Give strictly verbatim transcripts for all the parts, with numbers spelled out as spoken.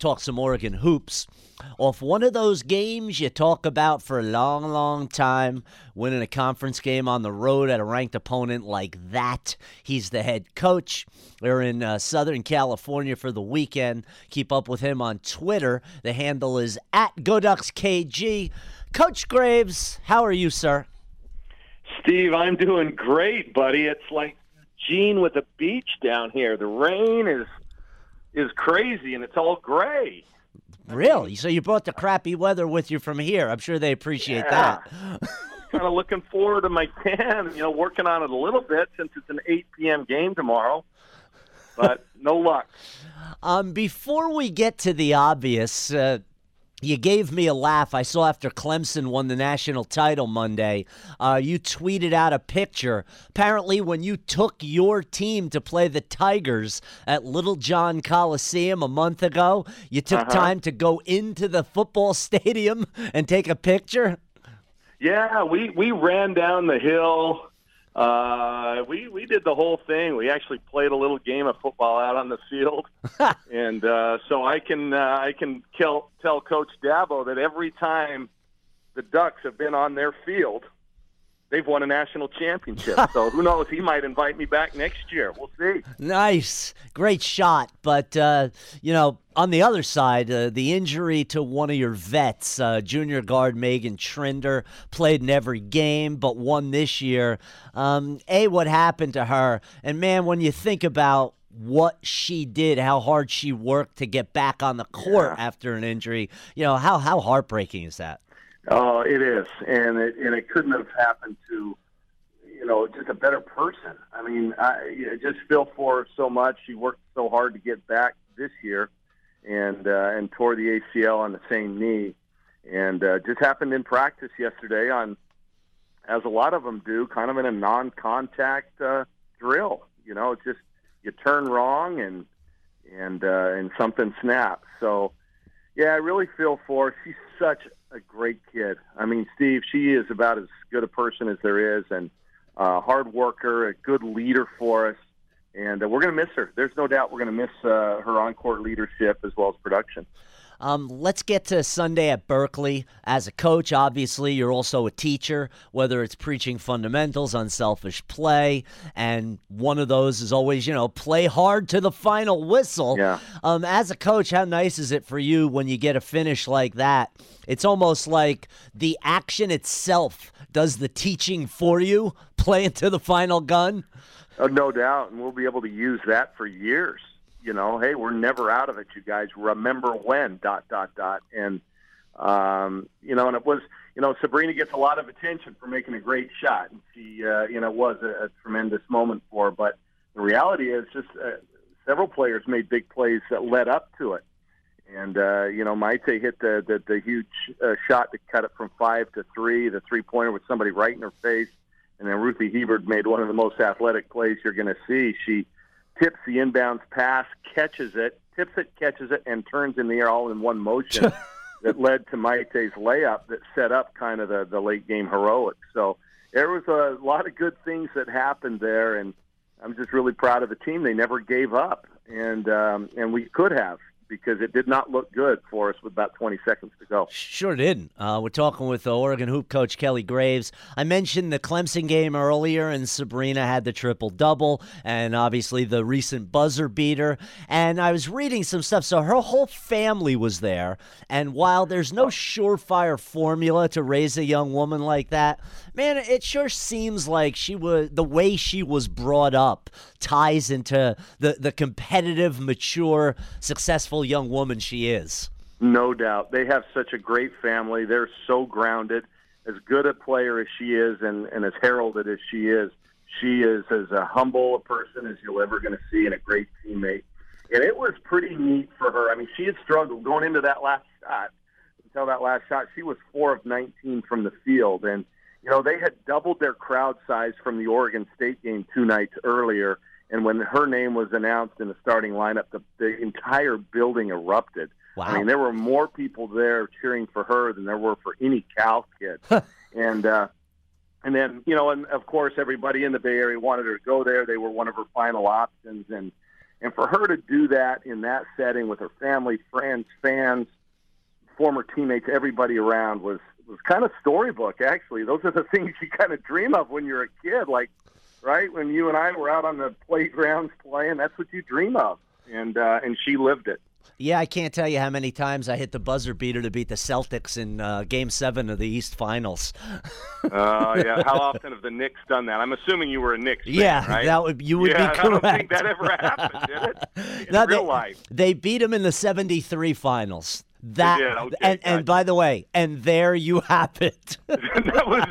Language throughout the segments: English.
talk some Oregon hoops. Off one of those games you talk about for a long, long time, winning a conference game on the road at a ranked opponent like that. He's the head coach. We're in uh, Southern California for the weekend. Keep up with him on Twitter. The handle is at GoDucksKG. Coach Graves, how are you, sir? Steve, I'm doing great, buddy. It's like Gene with the beach down here. The rain is is crazy, and it's all gray. Really? So you brought the crappy weather with you from here. I'm sure they appreciate Yeah. that. Kind of looking forward to my tan, you know, working on it a little bit since it's an eight p.m. game tomorrow, but no luck. Um, before we get to the obvious, uh, you gave me a laugh. I saw after Clemson won the national title Monday, uh, you tweeted out a picture. Apparently, when you took your team to play the Tigers at Little John Coliseum a month ago, you took Uh-huh. time to go into the football stadium and take a picture? Yeah, we, we ran down the hill. Uh, we we did the whole thing. We actually played a little game of football out on the field, and uh, so I can uh, I can kill, tell Coach Dabo that every time the Ducks have been on their field, they've won a national championship. So who knows? He might invite me back next year. We'll see. Nice. Great shot. But, uh, you know, on the other side, uh, the injury to one of your vets, uh, junior guard Megan Trinder, played in every game but won this year. Um, A, what happened to her? And, man, when you think about what she did, how hard she worked to get back on the court Yeah. after an injury, you know, how, how heartbreaking is that? Oh, it is, and it and it couldn't have happened to, you know, just a better person. I mean, I I just feel for her so much. She worked so hard to get back this year, and uh, and tore the A C L on the same knee, and uh, just happened in practice yesterday on, as a lot of them do, kind of in a non-contact uh, drill. You know, it's just you turn wrong and and uh, and something snaps. So, yeah, I really feel for her. She's such a great kid. I mean, Steve, she is about as good a person as there is, and a hard worker, a good leader for us, and uh, we're going to miss her. There's no doubt we're going to miss uh, her on-court leadership as well as production. Um, let's get to Sunday at Berkeley. As a coach, obviously, you're also a teacher, whether it's preaching fundamentals, unselfish play, and one of those is always, you know, play hard to the final whistle. Yeah. Um, as a coach, how nice is it for you when you get a finish like that? It's almost like the action itself does the teaching for you, playing to the final gun. Oh, no doubt, and we'll be able to use that for years. You know, hey, we're never out of it, you guys. Remember when, dot, dot, dot. And, um, you know, and it was, you know, Sabrina gets a lot of attention for making a great shot. And she, uh, you know, it was a, a tremendous moment for her. But the reality is just uh, several players made big plays that led up to it. And, uh, you know, Maite hit the, the, the huge uh, shot to cut it from five to three, the three-pointer with somebody right in her face. And then Ruthie Hebert made one of the most athletic plays you're going to see. She tips the inbounds pass, catches it, tips it, catches it, and turns in the air all in one motion that led to Maite's layup that set up kind of the, the late-game heroics. So there was a lot of good things that happened there, and I'm just really proud of the team. They never gave up, and um, and we could have, because it did not look good for us with about twenty seconds to go. Sure didn't. Uh, we're talking with uh, Oregon hoop coach Kelly Graves. I mentioned the Clemson game earlier, and Sabrina had the triple-double, and obviously the recent buzzer beater. And I was reading some stuff, so her whole family was there. And while there's no surefire formula to raise a young woman like that, man, it sure seems like she was the way she was brought up ties into the, the competitive, mature, successful young woman she is. No doubt. They have such a great family. They're so grounded. As good a player as she is and, and as heralded as she is, she is as a humble a person as you're ever going to see, and a great teammate. And it was pretty neat for her. I mean, she had struggled going into that last shot. Until that last shot, she was four of nineteen from the field. And, you know, they had doubled their crowd size from the Oregon State game two nights earlier. And when her name was announced in the starting lineup, the, the entire building erupted. Wow. I mean, there were more people there cheering for her than there were for any Cal kid. and uh, and then, you know, and of course, everybody in the Bay Area wanted her to go there. They were one of her final options. And, And for her to do that in that setting with her family, friends, fans, former teammates, everybody around was, was kind of storybook, actually. Those are the things you kind of dream of when you're a kid. Like, right, when you and I were out on the playgrounds playing, that's what you dream of. And uh, and she lived it. Yeah, I can't tell you how many times I hit the buzzer beater to beat the Celtics in uh, Game Seven of the East Finals. Oh uh, yeah, how often have the Knicks done that? I'm assuming you were a Knicks fan, yeah, right? that would you would yeah, be correct. I don't think that ever happened, did it? In no, real they, life, they beat them in the seventy-three Finals. That they did. Okay, and, gotcha. and by the way, and there you have it. That was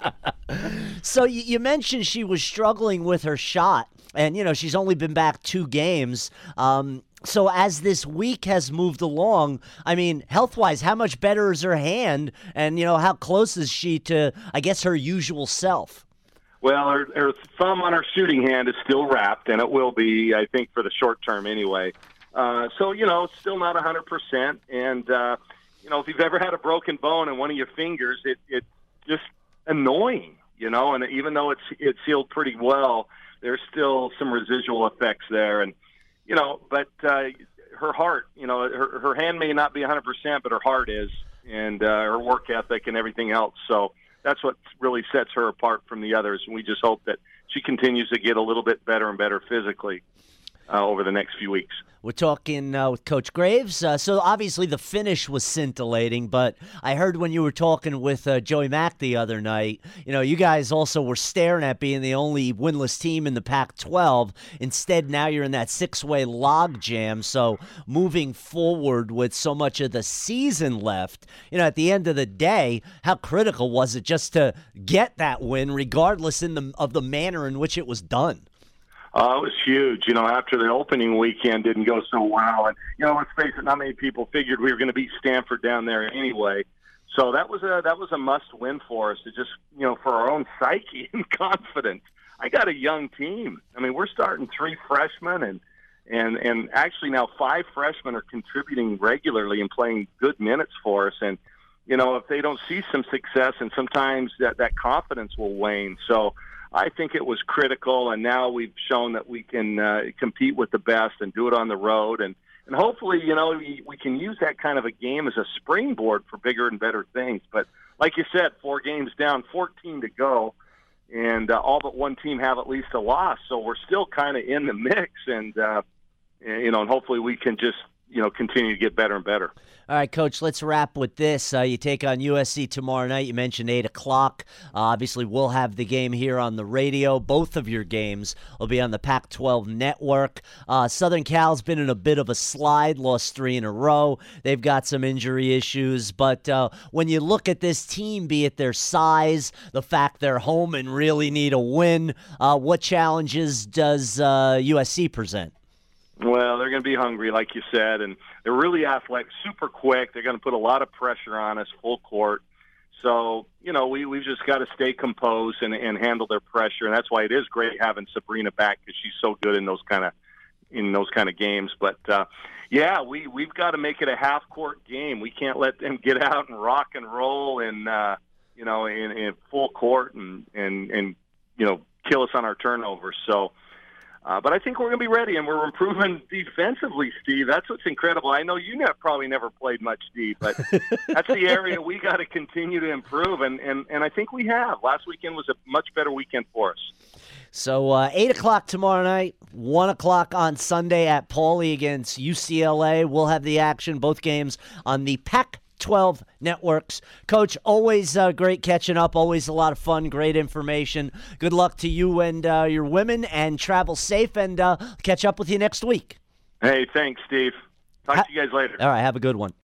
it. So you, you mentioned she was struggling with her shot, and you know she's only been back two games. Um, So as this week has moved along, I mean, health-wise, how much better is her hand? And, you know, how close is she to, I guess, her usual self? Well, her, her thumb on her shooting hand is still wrapped, and it will be, I think, for the short term anyway. Uh, so, you know, it's still not one hundred percent. And, uh, you know, if you've ever had a broken bone in one of your fingers, it, it's just annoying, you know. And even though it's it's healed pretty well, there's still some residual effects there. And, you know, but uh, her heart, you know, her, her hand may not be one hundred percent, but her heart is, and uh, her work ethic and everything else. So that's what really sets her apart from the others. And we just hope that she continues to get a little bit better and better physically uh, over the next few weeks. We're talking uh, with Coach Graves. Uh, so obviously the finish was scintillating, but I heard when you were talking with uh, Joey Mack the other night, you know, you guys also were staring at being the only winless team in the Pac twelve. Instead, now you're in that six-way log jam. So moving forward with so much of the season left, you know, at the end of the day, how critical was it just to get that win, regardless in the, of the manner in which it was done? Uh, it was huge, you know, after the opening weekend didn't go so well. And, you know, let's face it, not many people figured we were going to beat Stanford down there anyway. So that was a that was a must-win for us to just, you know, for our own psyche and confidence. I got a young team. I mean, we're starting three freshmen, and, and, and actually now five freshmen are contributing regularly and playing good minutes for us. And, you know, if they don't see some success, and sometimes that, that confidence will wane. So I think it was critical, and now we've shown that we can uh, compete with the best and do it on the road. And, and hopefully, you know, we, we can use that kind of a game as a springboard for bigger and better things. But like you said, four games down, fourteen to go, and uh, all but one team have at least a loss. So we're still kind of in the mix, and, uh, you know, and hopefully we can just, you know, continue to get better and better. All right, Coach, let's wrap with this. Uh, you take on U S C tomorrow night. You mentioned eight o'clock. Uh, obviously, we'll have the game here on the radio. Both of your games will be on the Pac twelve network. Uh, Southern Cal's been in a bit of a slide, lost three in a row. They've got some injury issues. But uh, when you look at this team, be it their size, the fact they're home and really need a win, uh, what challenges does uh, U S C present? Well, they're going to be hungry, like you said, and they're really athletic, super quick. They're going to put a lot of pressure on us, full court. So, you know, we, we've just got to stay composed and, and handle their pressure, and that's why it is great having Sabrina back, because she's so good in those kind of in those kind of games. But, uh, yeah, we, we've got to make it a half-court game. We can't let them get out and rock and roll and, uh, you know, in, in full court and, and, and, you know, kill us on our turnovers. So, Uh, but I think we're going to be ready, and we're improving defensively, Steve. That's what's incredible. I know you ne- probably never played much, Steve, but that's the area we got to continue to improve, and, and, and I think we have. Last weekend was a much better weekend for us. So uh, eight o'clock tomorrow night, one o'clock on Sunday at Pauley against U C L A. We'll have the action, both games, on the Pac twelve networks. Coach, always uh, great catching up, always a lot of fun, great information. Good luck to you and uh, your women, and travel safe, and uh, catch up with you next week. Hey, thanks, Steve. Talk ha- to you guys later. All right, have a good one.